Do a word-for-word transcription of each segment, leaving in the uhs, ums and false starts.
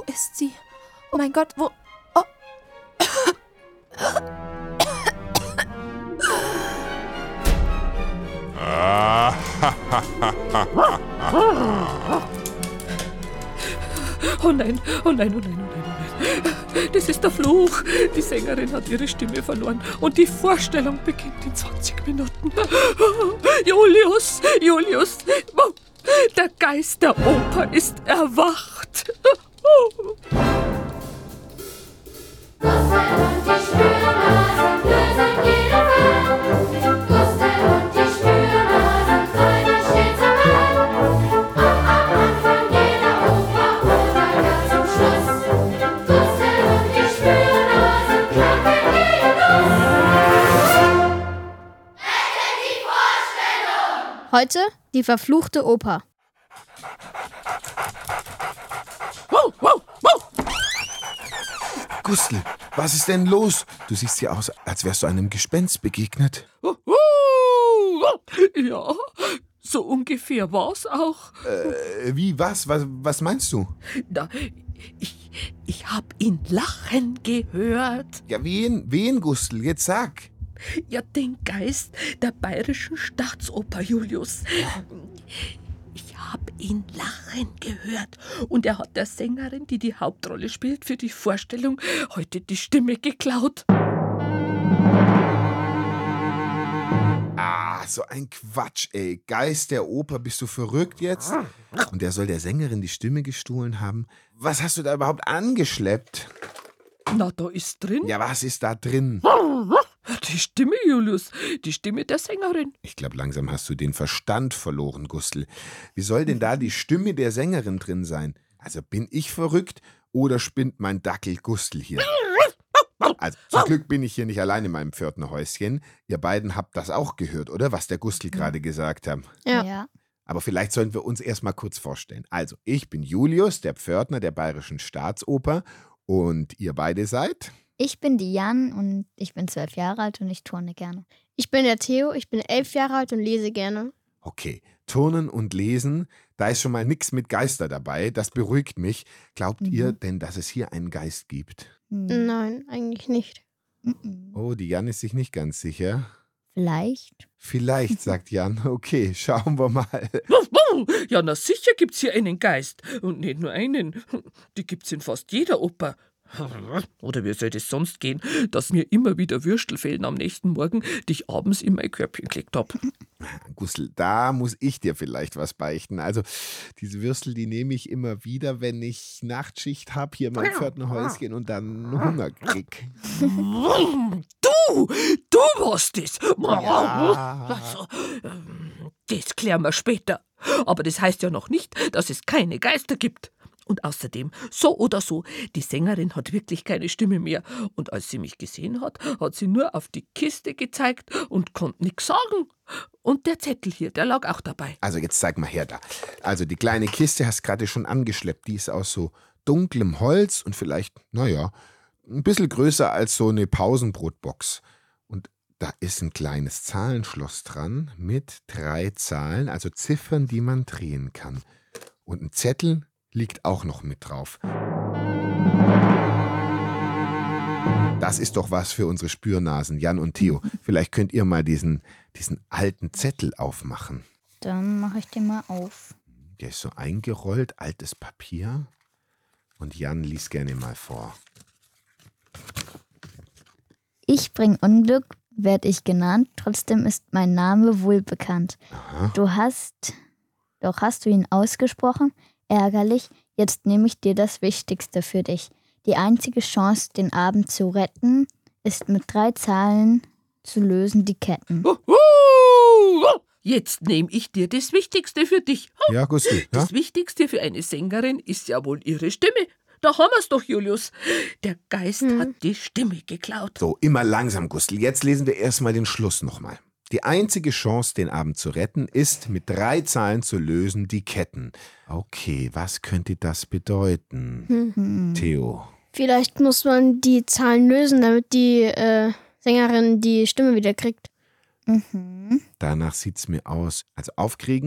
ist sie? Oh mein Gott, wo... Oh. Oh nein, oh nein, oh nein, oh nein, oh nein. Das ist der Fluch. Die Sängerin hat ihre Stimme verloren und die Vorstellung beginnt in zwanzig Minuten. Julius, Julius, der Geist der Oper ist erwacht. Heute die verfluchte Oper. Gustl, was ist denn los? Du siehst ja aus, als wärst du einem Gespenst begegnet. Ja, so ungefähr war's auch. Äh, wie, was? was? Was meinst du? Na, ich, ich hab ihn lachen gehört. Ja, wen, wen, Gustl? Jetzt sag. Ja, den Geist der Bayerischen Staatsoper, Julius. Ich hab ihn lachen gehört. Und er hat der Sängerin, die die Hauptrolle spielt, für die Vorstellung heute die Stimme geklaut. Ah, so ein Quatsch, ey. Geist der Oper, bist du verrückt jetzt? Und der soll der Sängerin die Stimme gestohlen haben? Was hast du da überhaupt angeschleppt? Na, da ist drin. Ja, was ist da drin? Die Stimme, Julius. Die Stimme der Sängerin. Ich glaube, langsam hast du den Verstand verloren, Gustl. Wie soll denn da die Stimme der Sängerin drin sein? Also bin ich verrückt oder spinnt mein Dackel Gustl hier? Also zum Glück bin ich hier nicht allein in meinem Pförtnerhäuschen. Ihr beiden habt das auch gehört, oder? Was der Gustl gerade gesagt hat. Ja. ja. Aber vielleicht sollten wir uns erst mal kurz vorstellen. Also, ich bin Julius, der Pförtner der Bayerischen Staatsoper. Und ihr beide seid? Ich bin die Jan und ich bin zwölf Jahre alt und ich turne gerne. Ich bin der Theo, ich bin elf Jahre alt und lese gerne. Okay, Turnen und Lesen, da ist schon mal nichts mit Geister dabei. Das beruhigt mich. Glaubt mhm. ihr denn, dass es hier einen Geist gibt? Mhm. Nein, eigentlich nicht. Mhm. Oh, die Jan ist sich nicht ganz sicher. Vielleicht. Vielleicht, sagt Jan. Okay, schauen wir mal. Ja, na sicher gibt's hier einen Geist. Und nicht nur einen. Die gibt's in fast jeder Oper. Oder wie soll das sonst gehen, dass mir immer wieder Würstel fehlen am nächsten Morgen, die ich abends in mein Körbchen gelegt hab. Gustl, da muss ich dir vielleicht was beichten. Also, diese Würstel, die nehme ich immer wieder, wenn ich Nachtschicht habe, hier in meinem Pförtnerhäuschen und dann Hunger krieg. Du, du warst es. Ja. Also, das klären wir später. Aber das heißt ja noch nicht, dass es keine Geister gibt. Und außerdem, so oder so, die Sängerin hat wirklich keine Stimme mehr. Und als sie mich gesehen hat, hat sie nur auf die Kiste gezeigt und konnte nichts sagen. Und der Zettel hier, der lag auch dabei. Also jetzt zeig mal her da. Also die kleine Kiste hast du gerade schon angeschleppt. Die ist aus so dunklem Holz und vielleicht, naja, ein bisschen größer als so eine Pausenbrotbox. Und da ist ein kleines Zahlenschloss dran mit drei Zahlen, also Ziffern, die man drehen kann. Und ein Zettel liegt auch noch mit drauf. Das ist doch was für unsere Spürnasen, Jan und Theo. Vielleicht könnt ihr mal diesen, diesen alten Zettel aufmachen. Dann mache ich den mal auf. Der ist so eingerollt, altes Papier. Und Jan liest gerne mal vor. Ich bring Unglück, werd ich genannt, trotzdem ist mein Name wohl bekannt. Aha. Du hast, doch hast du ihn ausgesprochen? Ärgerlich, jetzt nehme ich dir das Wichtigste für dich. Die einzige Chance, den Abend zu retten, ist mit drei Zahlen zu lösen die Ketten. Jetzt nehme ich dir das Wichtigste für dich. Ja, Gustl. Ja? Das Wichtigste für eine Sängerin ist ja wohl ihre Stimme. Da haben wir's doch, Julius. Der Geist hm. hat die Stimme geklaut. So, immer langsam, Gustl. Jetzt lesen wir erstmal den Schluss nochmal. Die einzige Chance, den Abend zu retten, ist, mit drei Zahlen zu lösen die Ketten. Okay, was könnte das bedeuten? Mhm. Theo. Vielleicht muss man die Zahlen lösen, damit die äh, Sängerin die Stimme wieder kriegt. Mhm. Danach sieht's mir aus. Also aufkriegen,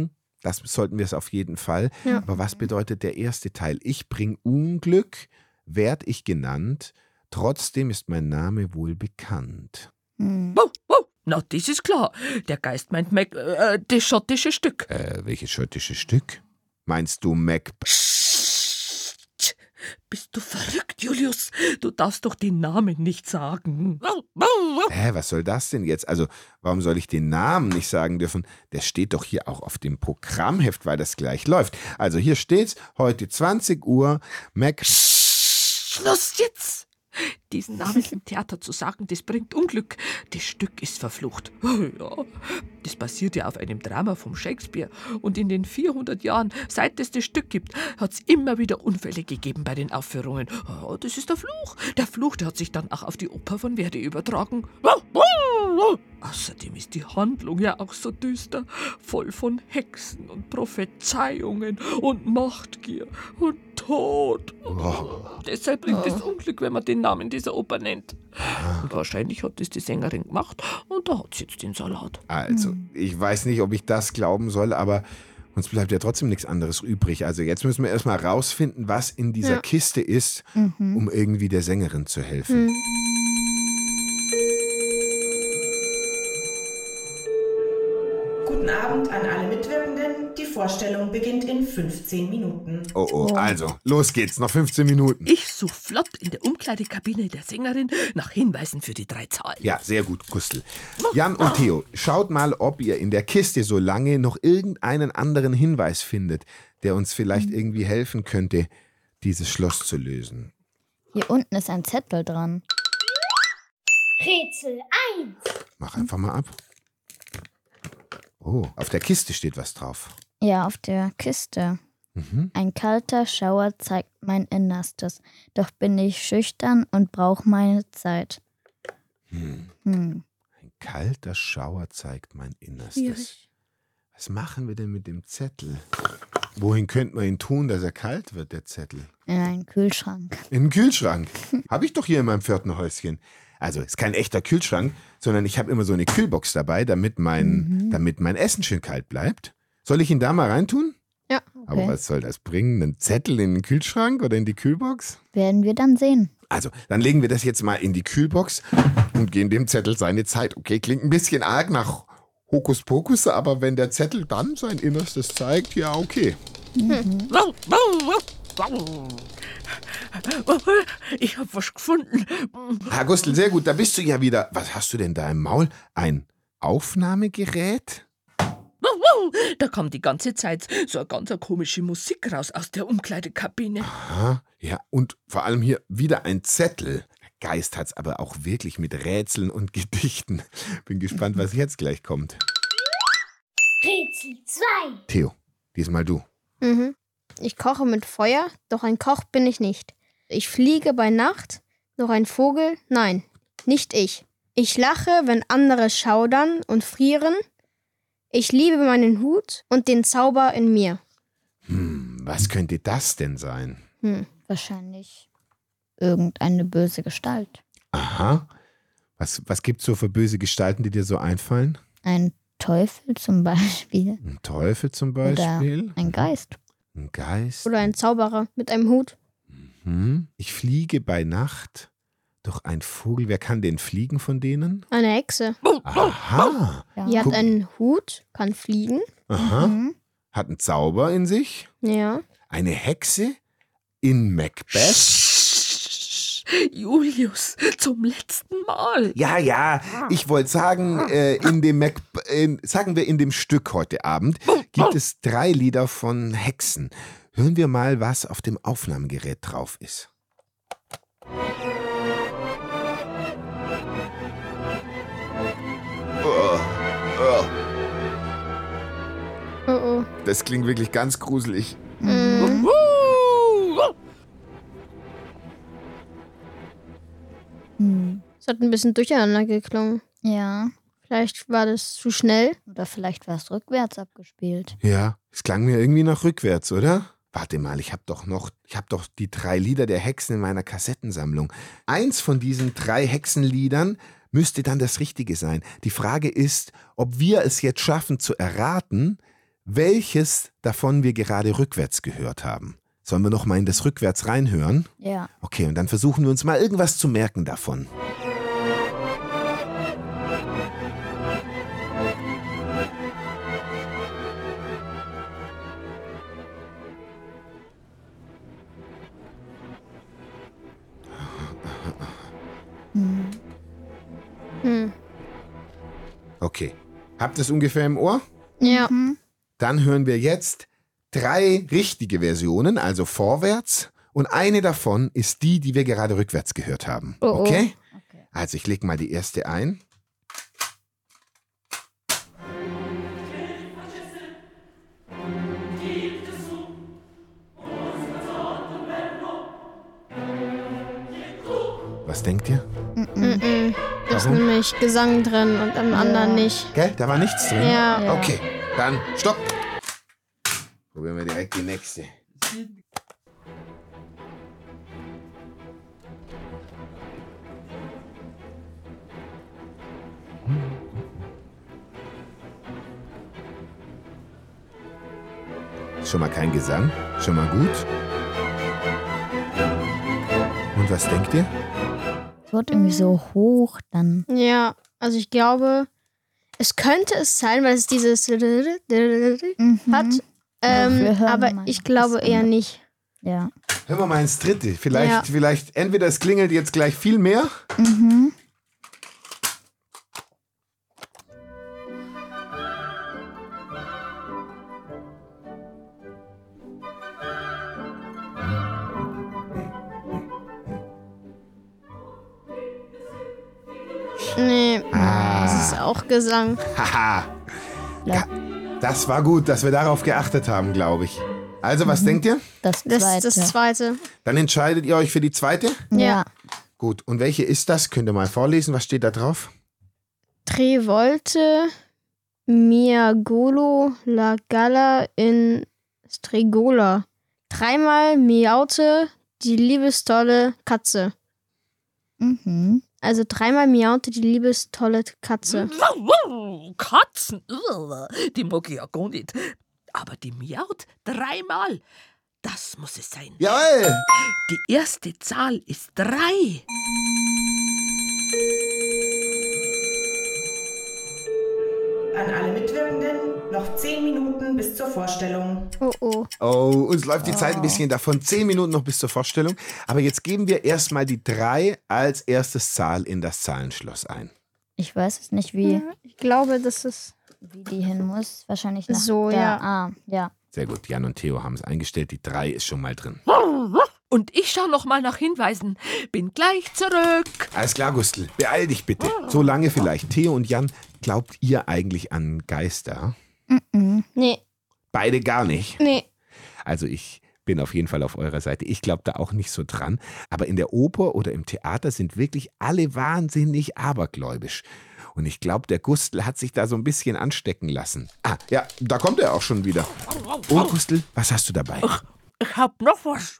Das sollten wir es auf jeden Fall. Ja. Aber was bedeutet der erste Teil? Ich bring Unglück, werd ich genannt, trotzdem ist mein Name wohl bekannt. Hm. Wow, wow. Na, das ist klar. Der Geist meint Mac, äh, das schottische Stück. Äh, welches schottische Stück? Meinst du Mac... Psst. Bist du verrückt, Julius? Du darfst doch den Namen nicht sagen. Hä, was soll das denn jetzt? Also, warum soll ich den Namen nicht sagen dürfen? Der steht doch hier auch auf dem Programmheft, weil das gleich läuft. Also, hier steht's, heute zwanzig Uhr, Mac... Schluss jetzt! Diesen Namen im Theater zu sagen, das bringt Unglück. Das Stück ist verflucht. Ja, das basiert ja auf einem Drama vom Shakespeare. Und in den vierhundert Jahren, seit es das Stück gibt, hat es immer wieder Unfälle gegeben bei den Aufführungen. Ja, das ist der Fluch. Der Fluch, der hat sich dann auch auf die Oper von Verdi übertragen. Außerdem ist die Handlung ja auch so düster, voll von Hexen und Prophezeiungen und Machtgier und Tod. Oh. Deshalb bringt es Unglück, wenn man den Namen dieser Oper nennt. Und wahrscheinlich hat das die Sängerin gemacht und da hat sie jetzt den Salat. Also, ich weiß nicht, ob ich das glauben soll, aber uns bleibt ja trotzdem nichts anderes übrig. Also jetzt müssen wir erstmal rausfinden, was in dieser Ja. Kiste ist, um irgendwie der Sängerin zu helfen. Hm. Guten Abend an alle Mitwirkenden. Die Vorstellung beginnt in fünfzehn Minuten. Oh, oh, also, los geht's, noch fünfzehn Minuten. Ich suche flott in der Umkleidekabine der Sängerin nach Hinweisen für die drei Zahlen. Ja, sehr gut, Gustl. Jan und Theo, schaut mal, ob ihr in der Kiste so lange noch irgendeinen anderen Hinweis findet, der uns vielleicht irgendwie helfen könnte, dieses Schloss zu lösen. Hier unten ist ein Zettel dran. Rätsel eins. Mach einfach mal ab. Oh, auf der Kiste steht was drauf. Ja, auf der Kiste. Mhm. Ein kalter Schauer zeigt mein Innerstes. Doch bin ich schüchtern und brauche meine Zeit. Hm. Hm. Ein kalter Schauer zeigt mein Innerstes. Schwierig. Was machen wir denn mit dem Zettel? Wohin könnte man ihn tun, dass er kalt wird, der Zettel? In einen Kühlschrank. In den Kühlschrank. Habe ich doch hier in meinem vierten Häuschen. Also, ist kein echter Kühlschrank, sondern ich habe immer so eine Kühlbox dabei, damit mein, Mhm. damit mein Essen schön kalt bleibt. Soll ich ihn da mal reintun? Ja. Aber Okay. was soll das bringen? Einen Zettel in den Kühlschrank oder in die Kühlbox? Werden wir dann sehen. Also, dann legen wir das jetzt mal in die Kühlbox und geben dem Zettel seine Zeit. Okay, klingt ein bisschen arg nach Hokuspokus, aber wenn der Zettel dann sein Innerstes zeigt, ja, okay. Ich habe was gefunden. Herr Gustl, sehr gut, da bist du ja wieder. Was hast du denn da im Maul? Ein Aufnahmegerät? Da kam die ganze Zeit so eine ganz komische Musik raus aus der Umkleidekabine. Aha, ja, und vor allem hier wieder ein Zettel. Der Geist hat's aber auch wirklich mit Rätseln und Gedichten. Bin gespannt, was jetzt gleich kommt. Rätsel zwei. Theo, diesmal du. Mhm. Ich koche mit Feuer, doch ein Koch bin ich nicht. Ich fliege bei Nacht, doch ein Vogel, nein, nicht ich. Ich lache, wenn andere schaudern und frieren. Ich liebe meinen Hut und den Zauber in mir. Hm, was könnte das denn sein? Hm. Wahrscheinlich irgendeine böse Gestalt. Aha. Was, was gibt's so für böse Gestalten, die dir so einfallen? Ein Teufel zum Beispiel. Ein Teufel zum Oder Beispiel? ein Geist. Ein Geist? Oder ein Zauberer mit einem Hut. Hm? Ich fliege bei Nacht, doch ein Vogel, wer kann denn fliegen von denen? Eine Hexe. Aha. Ja. Die hat Guck. einen Hut, kann fliegen. Aha. Mhm. Hat einen Zauber in sich? Ja. Eine Hexe? In Macbeth? Julius, zum letzten Mal. Ja, ja, ich wollte sagen, äh, in dem Mac, in, sagen wir in dem Stück heute Abend gibt es drei Lieder von Hexen. Hören wir mal, was auf dem Aufnahmegerät drauf ist. Oh, oh, Oh oh. das klingt wirklich ganz gruselig. Mhm. Uh, Hm. Es hat ein bisschen durcheinander geklungen. Ja. Vielleicht war das zu schnell. Oder vielleicht war es rückwärts abgespielt. Ja, es klang mir irgendwie nach rückwärts, oder? Warte mal, ich habe doch noch, ich habe doch die drei Lieder der Hexen in meiner Kassettensammlung. Eins von diesen drei Hexenliedern müsste dann das Richtige sein. Die Frage ist, ob wir es jetzt schaffen zu erraten, welches davon wir gerade rückwärts gehört haben. Sollen wir noch mal in das rückwärts reinhören? Ja. Okay, und dann versuchen wir uns mal irgendwas zu merken davon. Hm. Okay. Habt ihr es ungefähr im Ohr? Ja. Dann hören wir jetzt drei richtige Versionen, also vorwärts. Und eine davon ist die, die wir gerade rückwärts gehört haben. Oh, oh. Okay? Okay. Also ich lege mal die erste ein. Was denkt ihr? Mm-mm. Da ist Warum? nämlich Gesang drin und am anderen nicht. Gell? Da war nichts drin? Ja. Ja. Okay, dann stopp. Probieren wir direkt die nächste. Schon mal kein Gesang, schon mal gut. Und was denkt ihr? Es wird irgendwie so hoch dann. Ja, also ich glaube, es könnte es sein, weil es dieses Mhm. hat. Ähm, wir hören aber mal ich glaube das eher andere. nicht. Ja. Hören wir mal ins dritte. Vielleicht, Ja. vielleicht entweder es klingelt jetzt gleich viel mehr. Mhm. Nee, Ah. das ist auch Gesang. Haha. Ja. Das war gut, dass wir darauf geachtet haben, glaube ich. Also, was denkt ihr? Das Das zweite. ist das zweite. Dann entscheidet ihr euch für die zweite? Ja. Gut, und welche ist das? Könnt ihr mal vorlesen, was steht da drauf? Tre volte miagolo la galla in Stregola. Dreimal miaute die liebestolle Katze. Mhm. Also dreimal miaute die liebestolle Katze. Katzen, ugh, die mag ich ja gar nicht. Aber die miaut dreimal. Das muss es sein. Jawohl! Die erste Zahl ist drei. An alle Mitwirkenden noch zehn Minuten bis zur Vorstellung. Oh oh. Oh, uns läuft die Zeit ein bisschen davon. Zehn Minuten noch bis zur Vorstellung. Aber jetzt geben wir erstmal die drei als erstes Zahl in das Zahlenschloss ein. Ich weiß es nicht, wie, Ich glaube, das ist. wie die hin muss. Wahrscheinlich nach So, da. ja. Ah, ja. Sehr gut, Jan und Theo haben es eingestellt. Die drei ist schon mal drin. Und ich schau noch mal nach Hinweisen. Bin gleich zurück. Alles klar, Gustl. Beeil dich bitte. So lange vielleicht. Theo und Jan, glaubt ihr eigentlich an Geister? Mhm. Nee, Beide gar nicht. nee. Also ich bin auf jeden Fall auf eurer Seite. Ich glaube da auch nicht so dran. Aber in der Oper oder im Theater sind wirklich alle wahnsinnig abergläubisch. Und ich glaube, der Gustl hat sich da so ein bisschen anstecken lassen. Ah, ja, da kommt er auch schon wieder. Und Gustl, was hast du dabei? Ich hab noch was.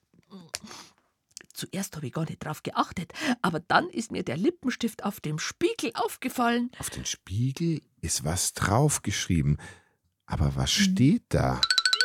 Zuerst habe ich gar nicht drauf geachtet, aber dann ist mir der Lippenstift auf dem Spiegel aufgefallen. Auf den Spiegel ist was draufgeschrieben. Aber was steht da?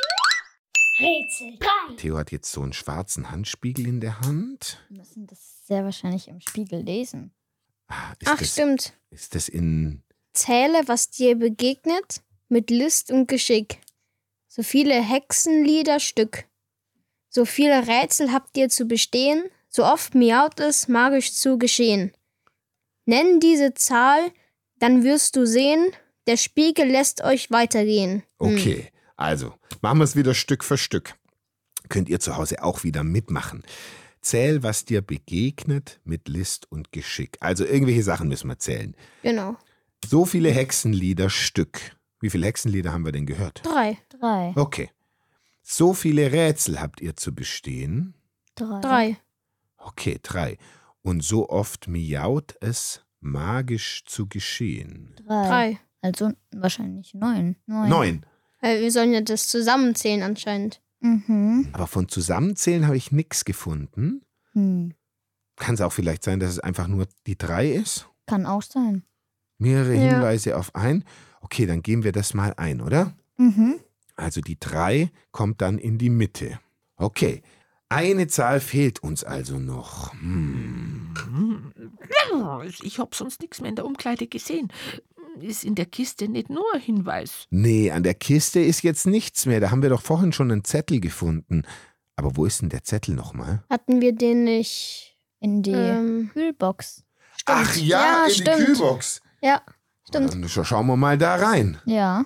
Rätsel drei. Theo hat jetzt so einen schwarzen Handspiegel in der Hand. Wir müssen das sehr wahrscheinlich im Spiegel lesen. Ah, ist Ach, das, stimmt. Ist das in... Zähle, was dir begegnet, mit List und Geschick. So viele Hexenlieder Stück. So viele Rätsel habt ihr zu bestehen, so oft miaut es magisch zu geschehen. Nenn diese Zahl, dann wirst du sehen, der Spiegel lässt euch weitergehen. Hm. Okay, also machen wir es wieder Stück für Stück. Könnt ihr zu Hause auch wieder mitmachen. Zähl, was dir begegnet, mit List und Geschick. Also irgendwelche Sachen müssen wir zählen. Genau. So viele Hexenlieder Stück. Wie viele Hexenlieder haben wir denn gehört? Drei. Drei. Okay. So viele Rätsel habt ihr zu bestehen? Drei. Drei. Okay, drei. Und so oft miaut es, magisch zu geschehen. Drei. Drei. Also wahrscheinlich neun. Neun. Neun. Weil wir sollen ja das zusammenzählen anscheinend. Mhm. Aber von Zusammenzählen habe ich nichts gefunden. Hm. Kann es auch vielleicht sein, dass es einfach nur die drei ist? Kann auch sein. Mehrere Ja. Hinweise auf ein. Okay, dann geben wir das mal ein, oder? Mhm. Also die drei kommt dann in die Mitte. Okay, eine Zahl fehlt uns also noch. Hm. Ich hab sonst nichts mehr in der Umkleide gesehen. Ist in der Kiste nicht nur ein Hinweis? Nee, an der Kiste ist jetzt nichts mehr. Da haben wir doch vorhin schon einen Zettel gefunden. Aber wo ist denn der Zettel nochmal? Hatten wir den nicht? In die Ähm. Kühlbox. Ach ja, Ja, in stimmt. die Kühlbox. Ja, stimmt. Dann scha- schauen wir mal da rein. Ja.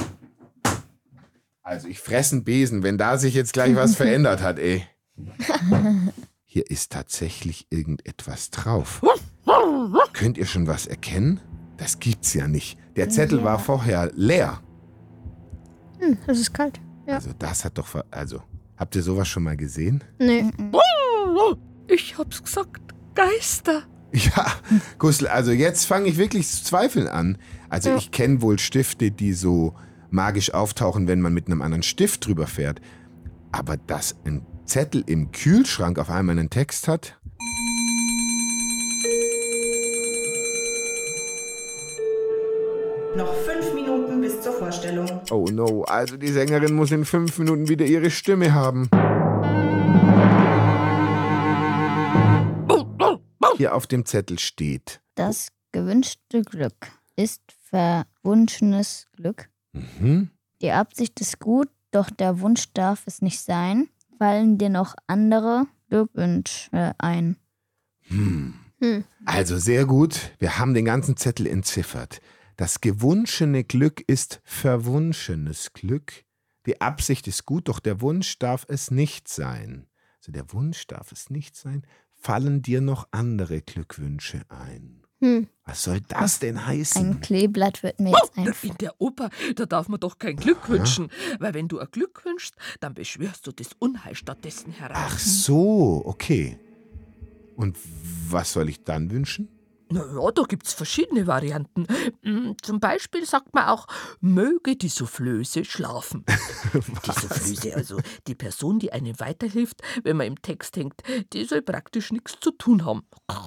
Also ich fresse einen Besen, wenn da sich jetzt gleich was verändert hat, ey. Hier ist tatsächlich irgendetwas drauf. Könnt ihr schon was erkennen? Das gibt's ja nicht. Der Zettel war vorher leer. Hm, es ist kalt. Ja. Also das hat doch... ver- Also, habt ihr sowas schon mal gesehen? Nee. Ich hab's gesagt, Geister. Ja, Gustl, also jetzt fange ich wirklich zu zweifeln an. Also Ja. ich kenne wohl Stifte, die so magisch auftauchen, wenn man mit einem anderen Stift drüber fährt. Aber dass ein Zettel im Kühlschrank auf einmal einen Text hat? Noch fünf Minuten bis zur Vorstellung. Oh no, also die Sängerin muss in fünf Minuten wieder ihre Stimme haben. Hier auf dem Zettel steht. Das gewünschte Glück ist verwunschenes Glück. Mhm. Die Absicht ist gut, doch der Wunsch darf es nicht sein. Fallen dir noch andere Glückwünsche ein? Hm. Hm. Also sehr gut, wir haben den ganzen Zettel entziffert. Das gewunschene Glück ist verwunschenes Glück. Die Absicht ist gut, doch der Wunsch darf es nicht sein. Also der Wunsch darf es nicht sein. Fallen dir noch andere Glückwünsche ein? Hm. Was soll das denn heißen? Ein Kleeblatt wird mir jetzt einfallen. In der Oper, da darf man doch kein Glück wünschen. Weil wenn du ein Glück wünschst, dann beschwörst du das Unheil stattdessen heraus. Ach so, okay. Und was soll ich dann wünschen? Na ja, da gibt's verschiedene Varianten. Mm, Zum Beispiel sagt man auch, möge die Soufflöse schlafen. Die Soufflöse, also die Person, die einem weiterhilft, wenn man im Text hängt, die soll praktisch nichts zu tun haben.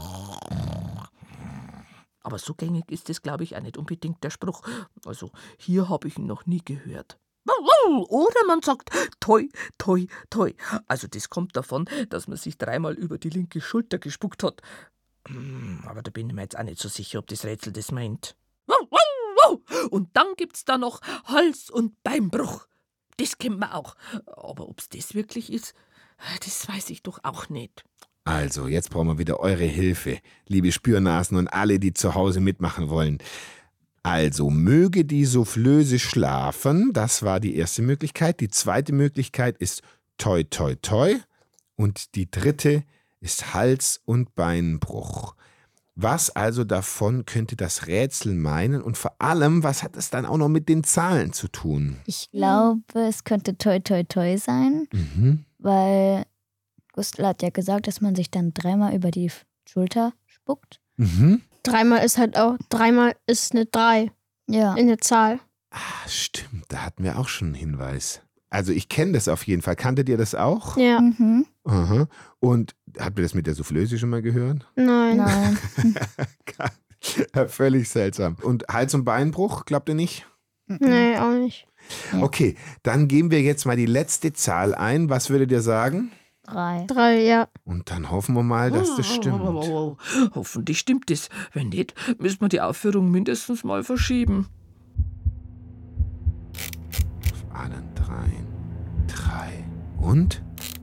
Aber so gängig ist es, glaube ich, auch nicht unbedingt der Spruch. Also hier habe ich ihn noch nie gehört. Oder man sagt toi, toi, toi. Also das kommt davon, dass man sich dreimal über die linke Schulter gespuckt hat. Aber da bin ich mir jetzt auch nicht so sicher, ob das Rätsel das meint. Und dann gibt's da noch Hals- und Beinbruch. Das kennt man auch. Aber ob's das wirklich ist, das weiß ich doch auch nicht. Also, jetzt brauchen wir wieder eure Hilfe, liebe Spürnasen und alle, die zu Hause mitmachen wollen. Also, möge die Soufflöse schlafen, das war die erste Möglichkeit. Die zweite Möglichkeit ist toi, toi, toi. Und die dritte ist Hals- und Beinbruch. Was also davon könnte das Rätsel meinen? Und vor allem, was hat es dann auch noch mit den Zahlen zu tun? Ich glaube, es könnte toi toi toi sein, Mhm. weil Gustl hat ja gesagt, dass man sich dann dreimal über die Schulter spuckt. Mhm. Dreimal ist halt auch, dreimal ist eine drei Ja. in der Zahl. Ah, stimmt, da hatten wir auch schon einen Hinweis. Also ich kenne das auf jeden Fall. Kanntet ihr das auch? Ja. Mhm. Aha. Und habt ihr das mit der Soufflöse schon mal gehört? Nein. Nein. Völlig seltsam. Und Hals- und Beinbruch, glaubt ihr nicht? Nee, auch nicht. Ja. Okay, dann geben wir jetzt mal die letzte Zahl ein. Was würdet ihr sagen? Drei. Drei, ja. Und dann hoffen wir mal, dass das stimmt. Hoffentlich stimmt es. Wenn nicht, müssen wir die Aufführung mindestens mal verschieben. Auf allen dreien. Drei. Und?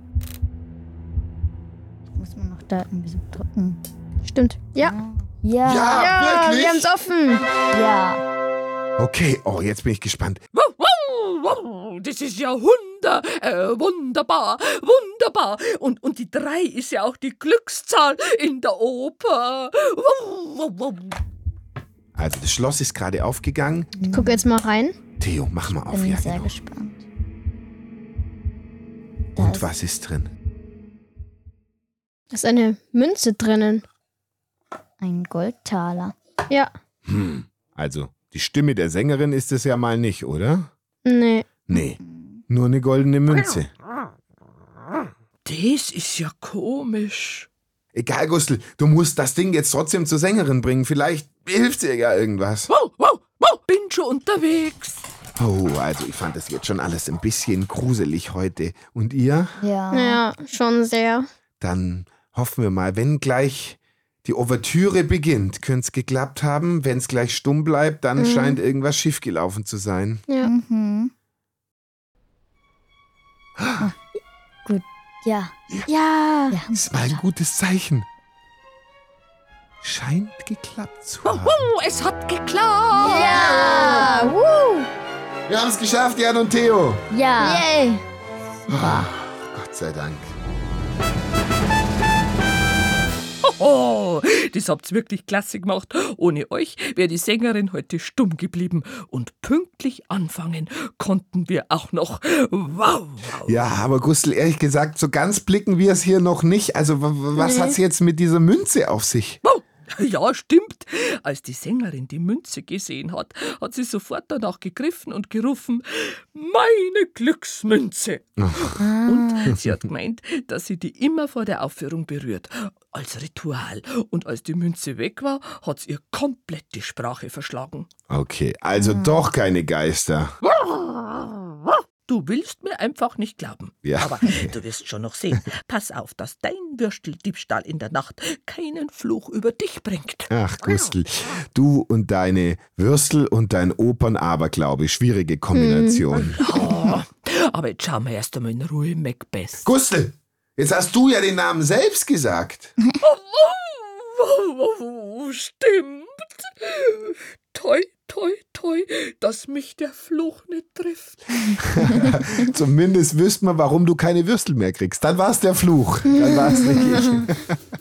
Muss man noch da irgendwie so drücken. Stimmt. Ja. Ja. Ja, Ja, wirklich? wir haben's offen. Ja. Okay, oh, jetzt bin ich gespannt. Das ist ja wunder, äh, wunderbar, wunderbar. Und, und die drei ist ja auch die Glückszahl in der Oper. Also das Schloss ist gerade aufgegangen. Ich gucke jetzt mal rein. Theo, mach mal auf. Bin Ja, sehr genau. gespannt. Da Und ist was ist drin? Da ist eine Münze drinnen. ein Goldtaler. Ja. Hm, also die Stimme der Sängerin ist es ja mal nicht, oder? Nee. Nee, nur eine goldene Münze. Das ist ja komisch. Egal, Gustl, du musst das Ding jetzt trotzdem zur Sängerin bringen. Vielleicht hilft ihr ja irgendwas. Wow, wow, wow, bin schon unterwegs. Oh, also ich fand das jetzt schon alles ein bisschen gruselig heute. Und ihr? Ja. Ja, schon sehr. Dann hoffen wir mal, wenn gleich die Ouvertüre beginnt, könnte es geklappt haben. Wenn es gleich stumm bleibt, dann Mhm. scheint irgendwas schiefgelaufen zu sein. Ja. Mhm. Ah, gut, ja. Ja. Ja. Das ist mal ein gutes Zeichen. Scheint geklappt zu haben. Oh, es hat geklappt! Ja. Woo. Wir haben es geschafft, Jan und Theo. Ja. Yay. Ah, Gott sei Dank. Oh, das habt's wirklich klasse gemacht. Ohne euch wäre die Sängerin heute stumm geblieben. Und pünktlich anfangen konnten wir auch noch. Wow, wow. Ja, aber Gustl, ehrlich gesagt, so ganz blicken wir es hier noch nicht. Also, w- w- was Nee. hat's jetzt mit dieser Münze auf sich? Wow. Ja, stimmt. Als die Sängerin die Münze gesehen hat, hat sie sofort danach gegriffen und gerufen, meine Glücksmünze. Und sie hat gemeint, dass sie die immer vor der Aufführung berührt, als Ritual. Und als die Münze weg war, hat es ihr komplett die Sprache verschlagen. Okay, also doch keine Geister. Du willst mir einfach nicht glauben. Ja. Aber du wirst schon noch sehen. Pass auf, dass dein Würsteldiebstahl in der Nacht keinen Fluch über dich bringt. Ach, Gustl, du und deine Würstel und dein Opern-Aberglaube, schwierige Kombination. Oh, aber jetzt schauen wir erst einmal in Ruhe Macbeth. Gustl, jetzt hast du ja den Namen selbst gesagt. Oh, stimmt. Toi, toi, toi, dass mich der Fluch nicht trifft. Zumindest wüsste man, warum du keine Würstel mehr kriegst. Dann war es der Fluch. Dann war es nicht ich.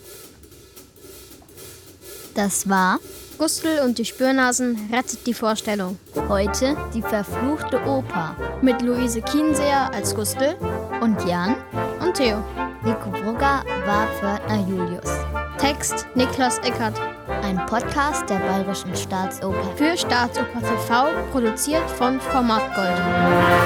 Das war Gustl und die Spürnasen rettet die Vorstellung. heute die verfluchte Oper. Mit Luise Kienseer als Gustl Und Jan, und Theo. Nico Brugger war Pförtner Julius. Text Niklas Eckert. Ein Podcast der Bayerischen Staatsoper. Für Staatsoper T V, produziert von Formatgold.